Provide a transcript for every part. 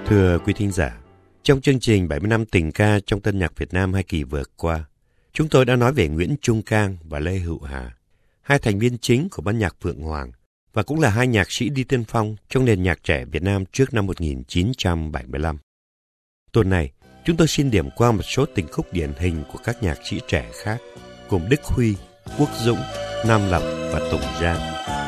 Thưa quý thính giả, trong chương trình 70 năm tình ca trong tân nhạc Việt Nam 2 kỳ vừa qua, chúng tôi đã nói về Nguyễn Trung Cang và Lê Hữu Hà, hai thành viên chính của ban nhạc Phượng Hoàng và cũng là hai nhạc sĩ đi tiên phong trong nền nhạc trẻ Việt Nam trước năm 1975. Tuần này, chúng tôi xin điểm qua một số tình khúc điển hình của các nhạc sĩ trẻ khác, gồm Đức Huy, Quốc Dũng, Nam Lập và Tùng Giang.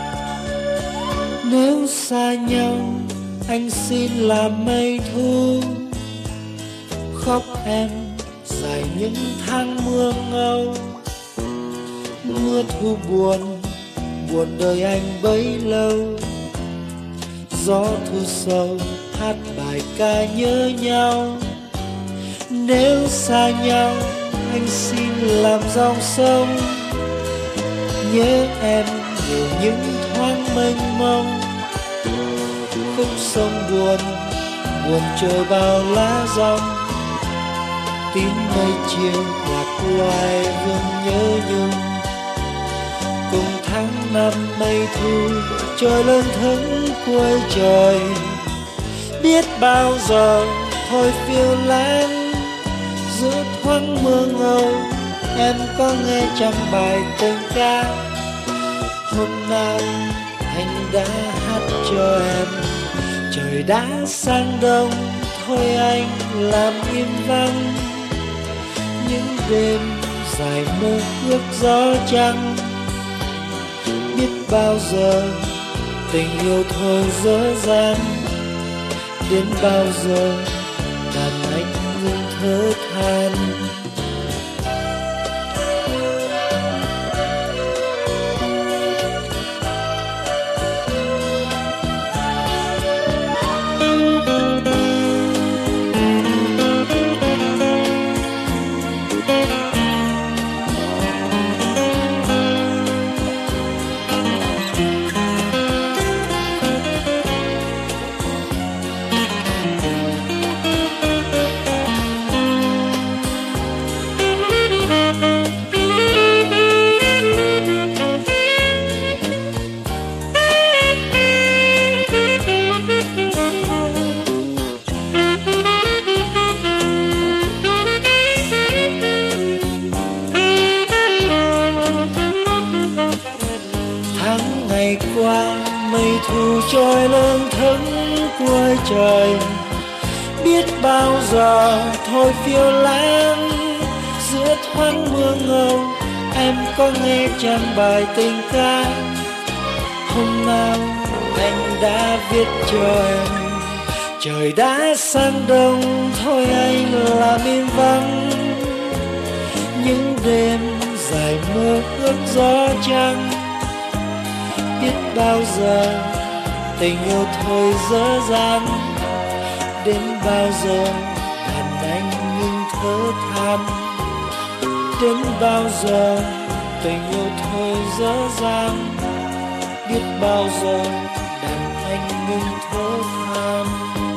Nếu xa nhau, anh xin làm mây thu, khóc em dài những tháng mưa ngâu. Mưa thu buồn, buồn đời anh bấy lâu. Gió thu sâu hát bài ca nhớ nhau. Nếu xa nhau, anh xin làm dòng sông, nhớ em nhiều những thoáng mênh mông. Khúc sông buồn, buồn trời bao lá rong. Tím mây chiều lạc loài vương nhớ nhung. Cùng tháng năm mây thu, trời lâng thững cuối trời. Biết bao giờ thôi phiêu lãng, giữa thoáng mưa ngâu. Em có nghe chẳng bài tình ca, hôm nào anh đã hát cho em. Trời đã sang đông, thôi anh làm im vắng. Những đêm dài mơ ước gió trăng. Biết bao giờ tình yêu thôi dở dang. Đến bao giờ đàn anh ngừng thở than. Thu trôi lâng thững cuối trời. Biết bao giờ thôi phiêu lãng, giữa thoáng mưa ngâu. Em có nghe chẳng bài tình ca, hôm nào anh đã viết cho em. Trời đã sang đông, thôi anh làm im vắng. Những đêm dài mơ ước gió trăng. Biết bao giờ tình yêu thôi dở dang. Đến bao giờ đàn anh ngừng thở than. Đến bao giờ tình yêu thôi dở dang. Biết bao giờ đàn anh ngừng thở than.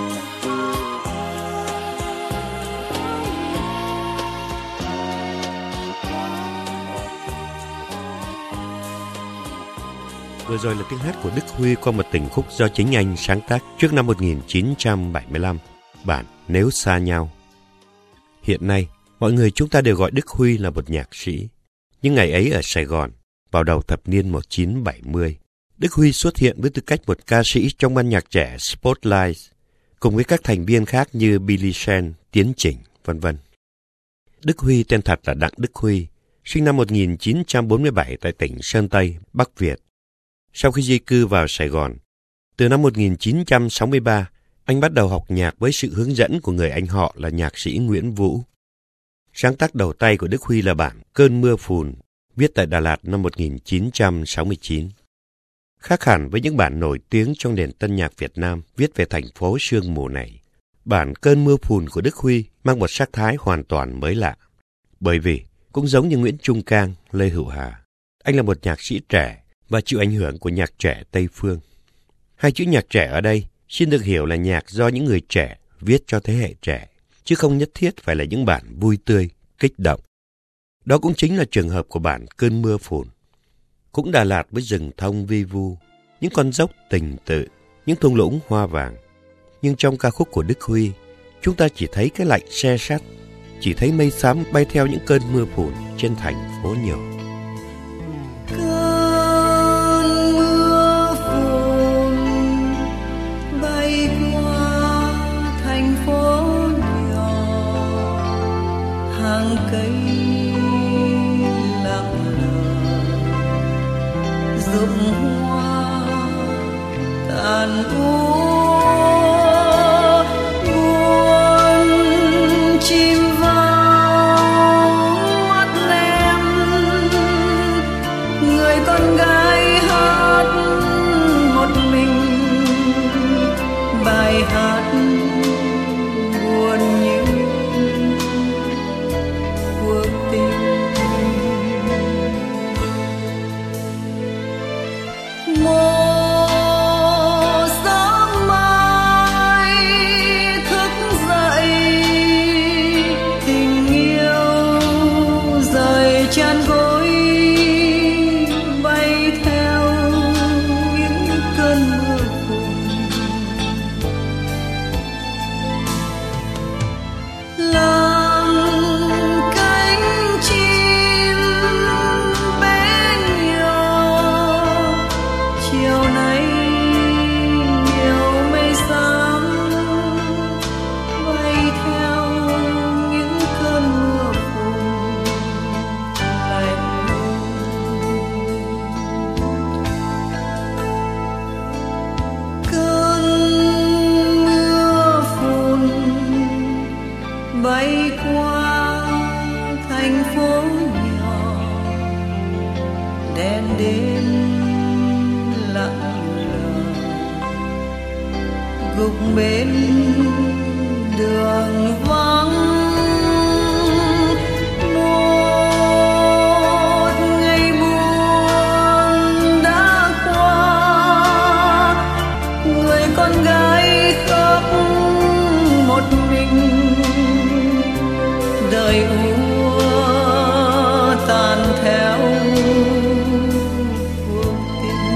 Vừa rồi là tiếng hát của Đức Huy qua một tình khúc do chính anh sáng tác trước năm 1975, bản Nếu Xa Nhau. Hiện nay, mọi người chúng ta đều gọi Đức Huy là một nhạc sĩ. Nhưng ngày ấy ở Sài Gòn, vào đầu thập niên 1970, Đức Huy xuất hiện với tư cách một ca sĩ trong ban nhạc trẻ Spotlight, cùng với các thành viên khác như Billy Shen, Tiến Chỉnh, v.v. Đức Huy tên thật là Đặng Đức Huy, sinh năm 1947 tại tỉnh Sơn Tây, Bắc Việt. Sau khi di cư vào Sài Gòn, từ năm 1963, anh bắt đầu học nhạc với sự hướng dẫn của người anh họ là nhạc sĩ Nguyễn Vũ. Sáng tác đầu tay của Đức Huy là bản Cơn Mưa Phùn, viết tại Đà Lạt năm 1969. Khác hẳn với những bản nổi tiếng trong nền tân nhạc Việt Nam viết về thành phố sương mù này, bản Cơn Mưa Phùn của Đức Huy mang một sắc thái hoàn toàn mới lạ. Bởi vì, cũng giống như Nguyễn Trung Cang, Lê Hữu Hà, anh là một nhạc sĩ trẻ và chịu ảnh hưởng của nhạc trẻ Tây Phương. Hai chữ nhạc trẻ ở đây xin được hiểu là nhạc do những người trẻ viết cho thế hệ trẻ, chứ không nhất thiết phải là những bản vui tươi, kích động. Đó cũng chính là trường hợp của bản Cơn Mưa Phùn. Cũng Đà Lạt với rừng thông vi vu, những con dốc tình tự, những thung lũng hoa vàng. Nhưng trong ca khúc của Đức Huy, chúng ta chỉ thấy cái lạnh se sắt, chỉ thấy mây xám bay theo những cơn mưa phùn trên thành phố nhỏ. Cơn mưa phùn bay qua thành phố nhỏ, hàng cây lặng lờ, rụng hoa tàn úa. Bay qua thành phố nhỏ, đèn đêm lặng lờ, gục bên đường vắng. Một ngày buồn đã qua, người con gái khóc một mình. Đời úa tàn theo cuộc tình.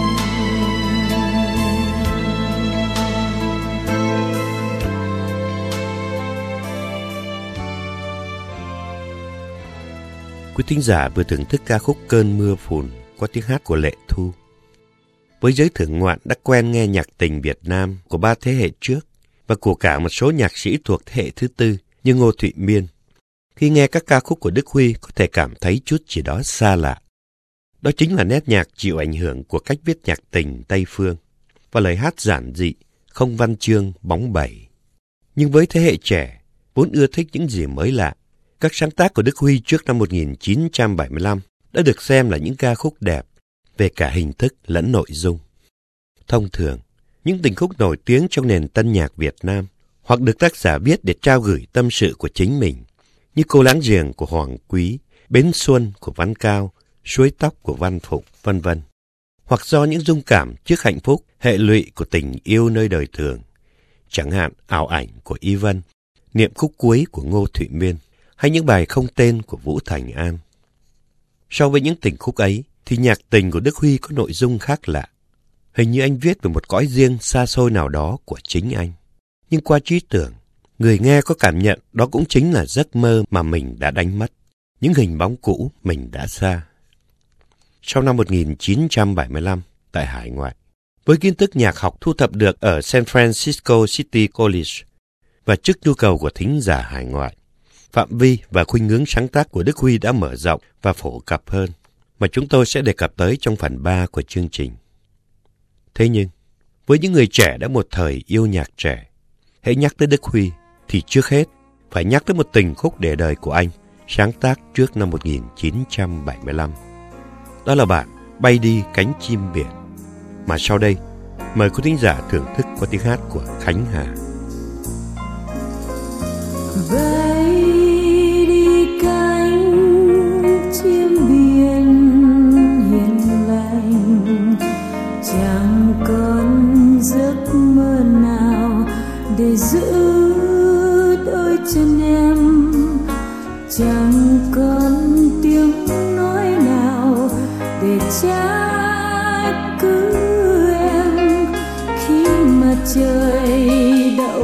Quý thính giả vừa thưởng thức ca khúc Cơn mưa phùn qua tiếng hát của Lệ Thu. Với giới thưởng ngoạn đã quen nghe nhạc tình Việt Nam của 3 thế hệ trước và của cả một số nhạc sĩ thuộc thế hệ thứ tư như Ngô Thụy Miên, khi nghe các ca khúc của Đức Huy có thể cảm thấy chút gì đó xa lạ. Đó chính là nét nhạc chịu ảnh hưởng của cách viết nhạc tình Tây Phương và lời hát giản dị, không văn chương, bóng bẩy. Nhưng với thế hệ trẻ, vốn ưa thích những gì mới lạ, các sáng tác của Đức Huy trước năm 1975 đã được xem là những ca khúc đẹp về cả hình thức lẫn nội dung. Thông thường, những tình khúc nổi tiếng trong nền tân nhạc Việt Nam hoặc được tác giả viết để trao gửi tâm sự của chính mình, như Cô Láng Giềng của Hoàng Quý, Bến Xuân của Văn Cao, Suối Tóc của Văn Phục, vân vân. Hoặc do những rung cảm trước hạnh phúc, hệ lụy của tình yêu nơi đời thường, chẳng hạn Ảo Ảnh của Y Vân, Niệm Khúc Cuối của Ngô Thụy Miên, hay những bài không tên của Vũ Thành An. So với những tình khúc ấy, thì nhạc tình của Đức Huy có nội dung khác lạ. Hình như anh viết về một cõi riêng xa xôi nào đó của chính anh. Nhưng qua trí tưởng, người nghe có cảm nhận đó cũng chính là giấc mơ mà mình đã đánh mất, những hình bóng cũ mình đã xa. Sau năm 1975, tại hải ngoại, với kiến thức nhạc học thu thập được ở San Francisco City College và trước nhu cầu của thính giả hải ngoại, phạm vi và khuynh hướng sáng tác của Đức Huy đã mở rộng và phổ cập hơn, mà chúng tôi sẽ đề cập tới trong phần 3 của chương trình. Thế nhưng, với những người trẻ đã một thời yêu nhạc trẻ, hãy nhắc tới Đức Huy thì trước hết phải nhắc tới một tình khúc để đời của anh, sáng tác trước năm 1975. Đó là bản Bay Đi Cánh Chim Biển, mà sau đây mời quý thính giả thưởng thức qua tiếng hát của Khánh Hà. Bay đi cánh chim biển hiền lành, chẳng còn giấc mơ nào để giữ đôi chân em, chẳng còn tiếng nói nào để trách cứ em khi mà trời đậu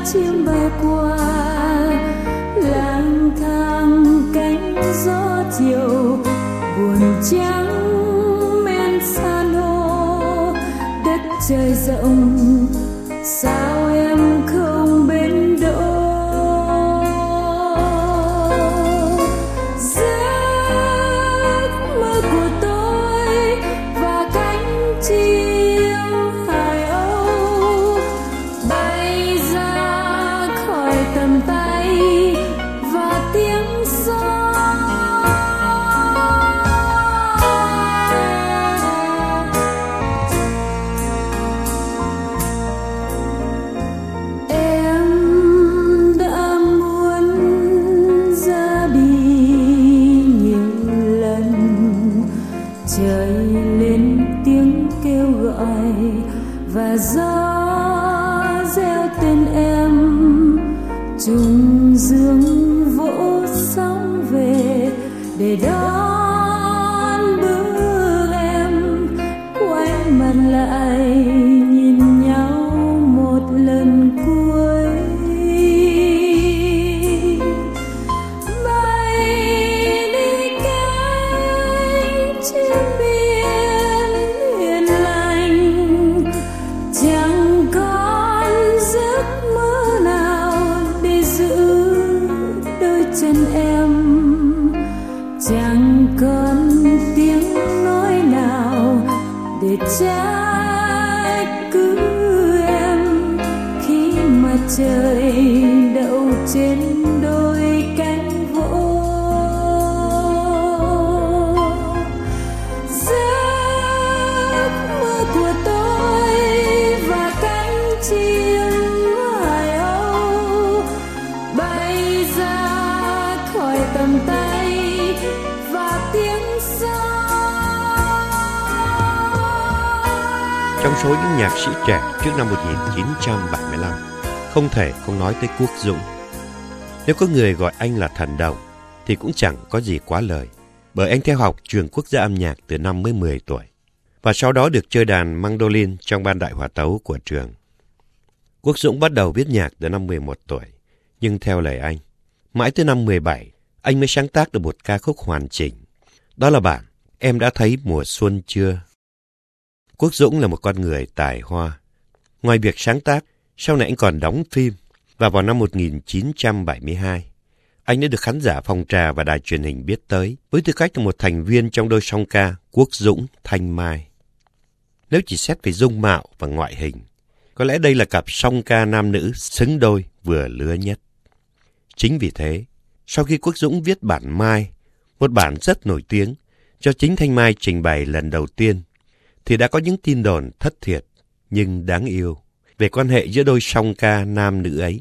chim bay qua, lang thang cánh gió chiều buồn trắng men san hô. Đất trời rộng sao em không bên đỗ. Giấc mơ của tôi và cánh chim hải âu bay ra khỏi tầm tay và tiếng gió. Và gió reo tên em, trùng dương vỗ sóng về để đón bước em. Quay mặt lại nhìn nhau một lần cuối. Bay đi cánh chim biên hiền lành, chẳng còn giấc mơ nào để giữ đôi chân em, chẳng còn tiếng nói nào để trách cứ em khi mặt trời đậu trên đôi cánh vỗ. Giấc mơ của tôi và cánh chim hải âu bay ra khỏi tầm tay và tiếng gió. Trong số những nhạc sĩ trẻ trước năm 1975, không thể không nói tới Quốc Dũng. Nếu có người gọi anh là thần đồng thì cũng chẳng có gì quá lời, bởi anh theo học trường quốc gia âm nhạc từ năm mới 10 tuổi và sau đó được chơi đàn mandolin trong ban đại hòa tấu của trường. Quốc Dũng bắt đầu viết nhạc từ năm 11 tuổi, nhưng theo lời anh, mãi tới năm 17, anh mới sáng tác được một ca khúc hoàn chỉnh. Đó là bản Em đã thấy mùa xuân chưa? Quốc Dũng là một con người tài hoa. Ngoài việc sáng tác, sau này anh còn đóng phim, và vào năm 1972, anh đã được khán giả phòng trà và đài truyền hình biết tới với tư cách là một thành viên trong đôi song ca Quốc Dũng Thanh Mai. Nếu chỉ xét về dung mạo và ngoại hình, có lẽ đây là cặp song ca nam nữ xứng đôi vừa lứa nhất. Chính vì thế, sau khi Quốc Dũng viết bản Mai, một bản rất nổi tiếng do chính Thanh Mai trình bày lần đầu tiên, thì đã có những tin đồn thất thiệt nhưng đáng yêu về quan hệ giữa đôi song ca nam nữ ấy.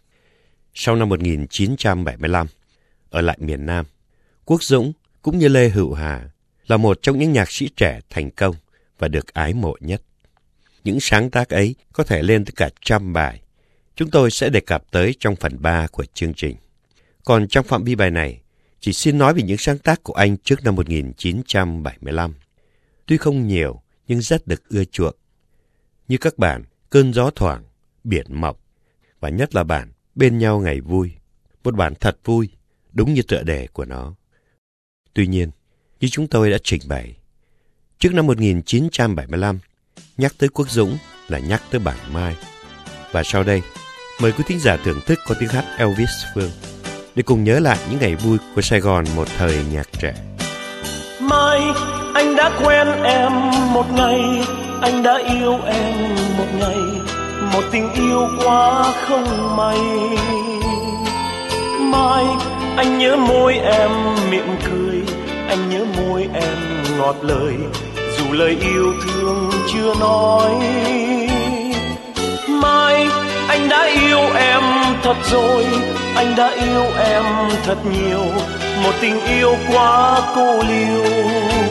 Sau năm 1975, ở lại miền Nam, Quốc Dũng cũng như Lê Hữu Hà là một trong những nhạc sĩ trẻ thành công và được ái mộ nhất. Những sáng tác ấy có thể lên tới cả 100 bài. Chúng tôi sẽ đề cập tới trong phần 3 của chương trình. Còn trong phạm vi bài này, chỉ xin nói về những sáng tác của anh trước năm 1975. Tuy không nhiều, nhưng rất được ưa chuộng. Như các bản Cơn gió thoảng, Biển mộng, và nhất là bản Bên nhau ngày vui. Một bản thật vui, đúng như tựa đề của nó. Tuy nhiên, như chúng tôi đã trình bày, trước năm 1975, nhắc tới Quốc Dũng là nhắc tới bản Mai. Và sau đây, mời quý thính giả thưởng thức qua tiếng hát Elvis Phương để cùng nhớ lại những ngày vui của Sài Gòn một thời nhạc trẻ. Mai, anh đã quen em một ngày, anh đã yêu em một ngày, một tình yêu quá không may. Mai, anh nhớ môi em mỉm cười, anh nhớ môi em ngọt lời, dù lời yêu thương chưa nói. Mai, anh đã yêu em thật rồi, anh đã yêu em thật nhiều, một tình yêu quá cô liêu.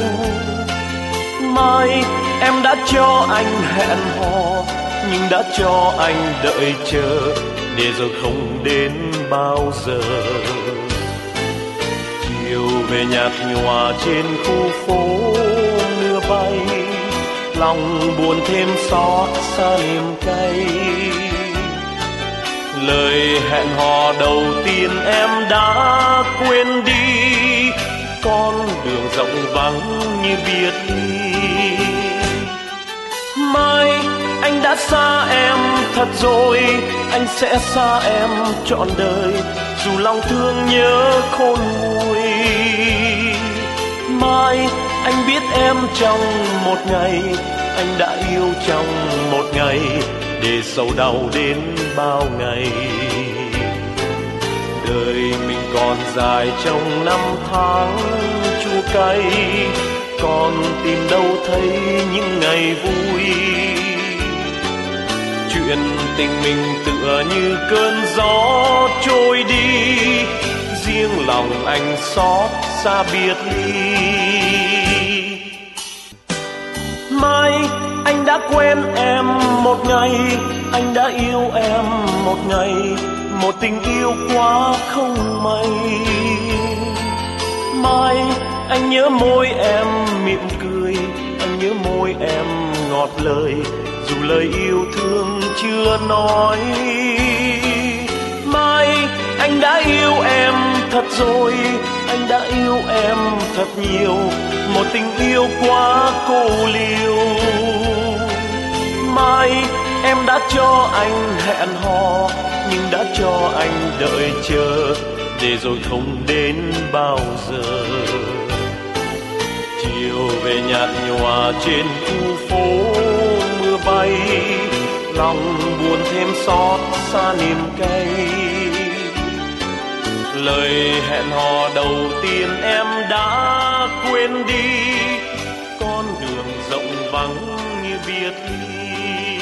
Mai, em đã cho anh hẹn hò, nhưng đã cho anh đợi chờ, để rồi không đến bao giờ. Chiều về nhạt nhòa trên khu phố mưa bay, lòng buồn thêm xót xa niềm cay. Lời hẹn hò đầu tiên em đã quên đi, con đường rộng vắng như biệt ly. Mai anh đã xa em thật rồi, anh sẽ xa em trọn đời, dù lòng thương nhớ khôn nguôi. Mai anh biết em trong một ngày, anh đã yêu trong một ngày, để sầu đau đến bao ngày. Đời mình còn dài trong năm tháng chua cay, còn tìm đâu thấy những ngày vui. Chuyện tình mình tựa như cơn gió trôi đi, riêng lòng anh xót xa biệt ly. Mai anh đã quen em một ngày, anh đã yêu em một ngày, một tình yêu quá không may. Mai anh nhớ môi em mỉm cười, anh nhớ môi em ngọt lời, dù lời yêu thương chưa nói. Mai anh đã yêu em thật rồi, anh đã yêu em thật nhiều, một tình yêu quá cô liêu. Mai em đã cho anh hẹn hò, nhưng đã cho anh đợi chờ, để rồi không đến bao giờ. Chiều về nhạt nhòa trên khu phố mưa bay, lòng buồn thêm xót xa niềm cay. Lời hẹn hò đầu tiên em đã quên đi, con đường rộng vắng như biệt ly.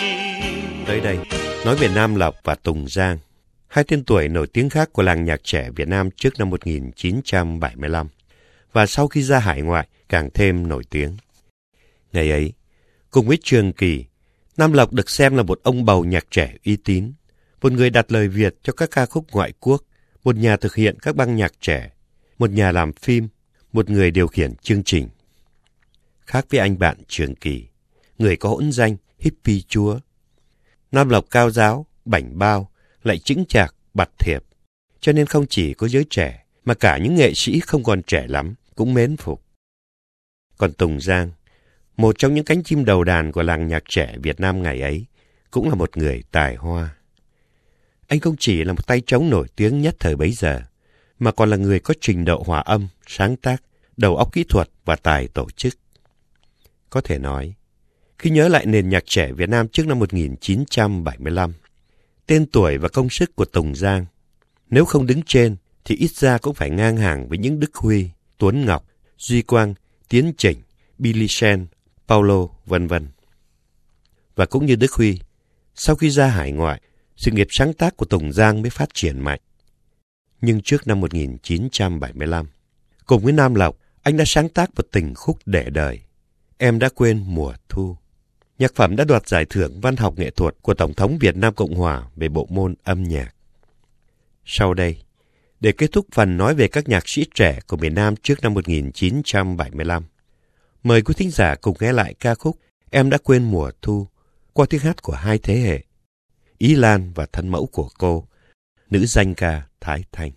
Tới đây, nói về Nam Lộc và Tùng Giang, hai tên tuổi nổi tiếng khác của làng nhạc trẻ Việt Nam trước năm 1975, và sau khi ra hải ngoại càng thêm nổi tiếng. Ngày ấy, cùng với Trường Kỳ, Nam Lộc được xem là một ông bầu nhạc trẻ uy tín, một người đặt lời Việt cho các ca khúc ngoại quốc, một nhà thực hiện các băng nhạc trẻ, một nhà làm phim, một người điều khiển chương trình. Khác với anh bạn Trường Kỳ, người có hỗn danh hippie chúa, Nam Lộc cao giáo, bảnh bao, lại chững chạc, bặt thiệp, cho nên không chỉ có giới trẻ mà cả những nghệ sĩ không còn trẻ lắm cũng mến phục. Còn Tùng Giang, một trong những cánh chim đầu đàn của làng nhạc trẻ Việt Nam ngày ấy, cũng là một người tài hoa. Anh không chỉ là một tay trống nổi tiếng nhất thời bấy giờ, mà còn là người có trình độ hòa âm, sáng tác, đầu óc kỹ thuật và tài tổ chức. Có thể nói, khi nhớ lại nền nhạc trẻ Việt Nam trước năm 1975, tên tuổi và công sức của Tùng Giang, nếu không đứng trên thì ít ra cũng phải ngang hàng với những Đức Huy, Tuấn Ngọc, Duy Quang, Tiến Chỉnh, Billy Shen, Paulo, vân vân. Và cũng như Đức Huy, sau khi ra hải ngoại, sự nghiệp sáng tác của Tùng Giang mới phát triển mạnh. Nhưng trước năm 1975, cùng với Nam Lộc, anh đã sáng tác một tình khúc để đời, Em đã quên mùa thu. Nhạc phẩm đã đoạt giải thưởng văn học nghệ thuật của Tổng thống Việt Nam Cộng Hòa về bộ môn âm nhạc. Sau đây, để kết thúc phần nói về các nhạc sĩ trẻ của miền Nam trước năm 1975, mời quý thính giả cùng nghe lại ca khúc Em đã quên mùa thu qua tiếng hát của hai thế hệ, Ý Lan và thân mẫu của cô, nữ danh ca Thái Thanh.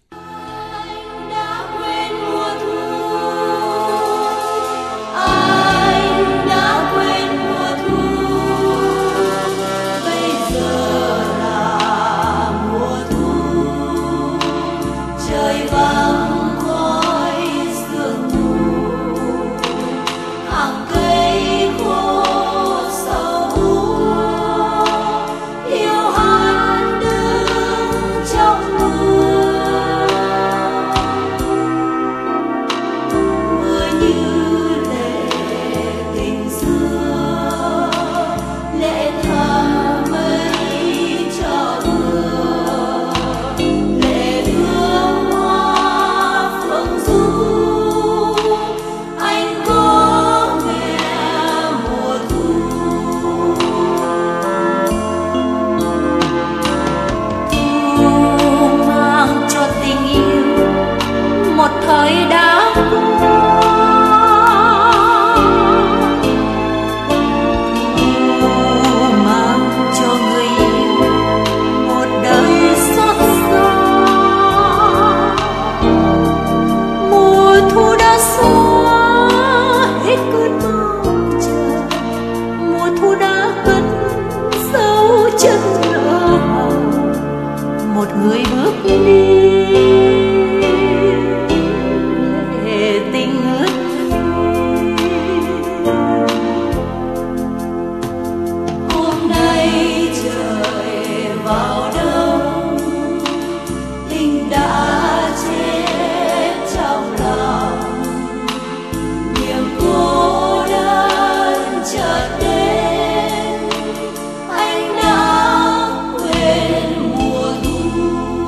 Yêu hát đứng trong mưa. người bước đi. Lệ tình ướt hôm nay trời vào đông, tình đã chết trong lòng, niềm cô đơn chợt đến, anh đã quên mùa thu.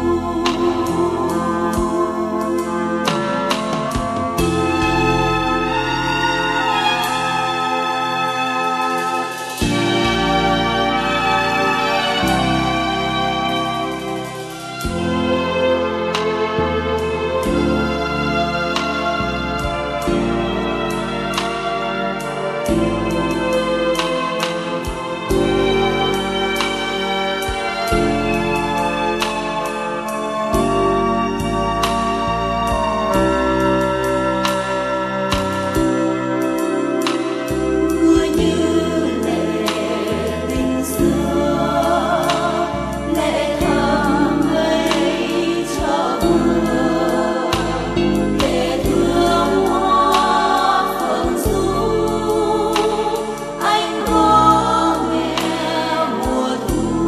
Mưa như lệ tình xưa, lệ thầm ngây cho mưa, lệ thương hoa phượng du, anh có nghe mùa thu.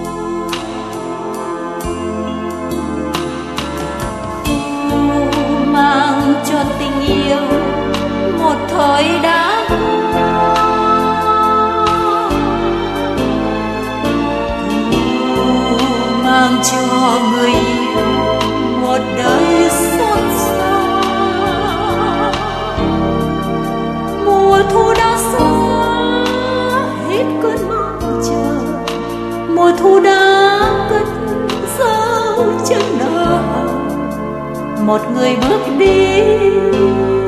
Thu mang cho tình yêu một thời đã qua, thu mang cho người yêu một đời xót xa. Mùa thu đã xa hết cơn mong chờ, mùa thu đã cất dấu chân nở, một người bước đi.